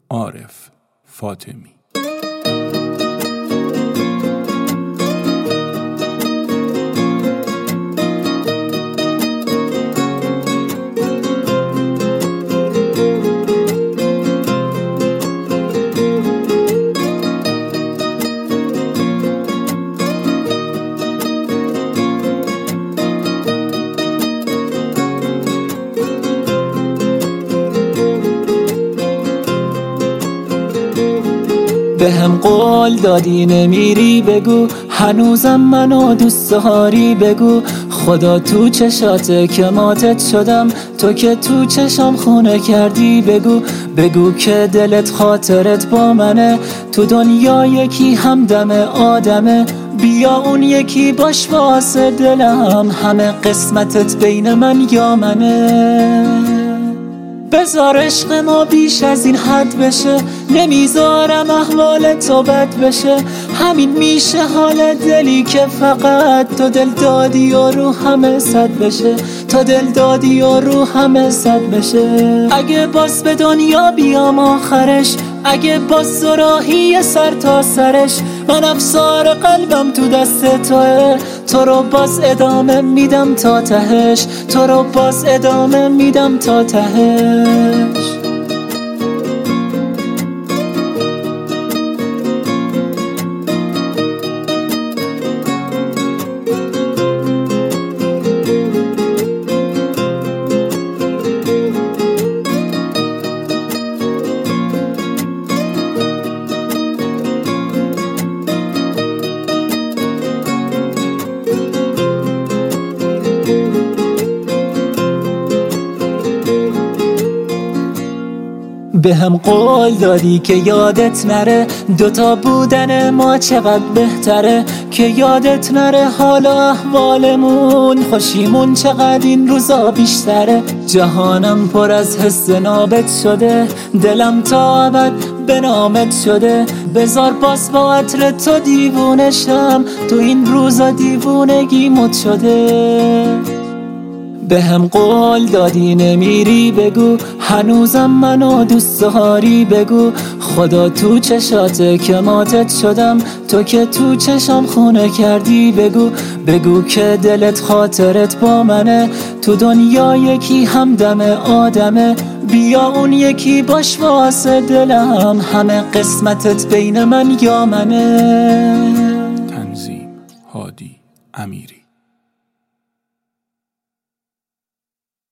عارف فاطمی. به هم قول دادی نمیری بگو، هنوزم منو دوست داری بگو. خدا تو چشاته که ماتت شدم، تو که تو چشام خونه کردی بگو. بگو که دلت خاطرت با منه، تو دنیا یکی همدم آدمه. بیا اون یکی باش واسه دلم، همه قسمتت بین من یا منه. بذار عشق ما بیش از این حد بشه، نمیذارم احوال تو بد بشه. همین میشه حال دلی که فقط تو دل دادی و رو همه صد بشه، تو دل دادی و رو همه صد بشه. اگه باز به دنیا بیام آخرش، اگه باز راهی سر تا سرش، من افسار قلبم تو دست توه. تو رو باز ادامه میدم تا تهش، تو رو باز ادامه میدم تا تهش. به هم قول دادی که یادت نره، دوتا بودن ما چقدر بهتره. که یادت نره حالا احوالمون، خوشیمون چقدر این روزا بیشتره. جهانم پر از حس نابت شده، دلم تا ابد به نامت شده. بذار باز با عطر تو دیوونشم، تو این روزا دیوونگی مد شده. به هم قول دادی نمیری بگو، هنوزم منو دوست داری بگو. خدا تو چشاته که ماتت شدم، تو که تو چشام خونه کردی بگو. بگو که دلت خاطرت با منه، تو دنیا یکی همدم آدمه. بیا اون یکی باش واسه دلم، همه قسمتت بین من یا منه. تنظیم هادی امیری.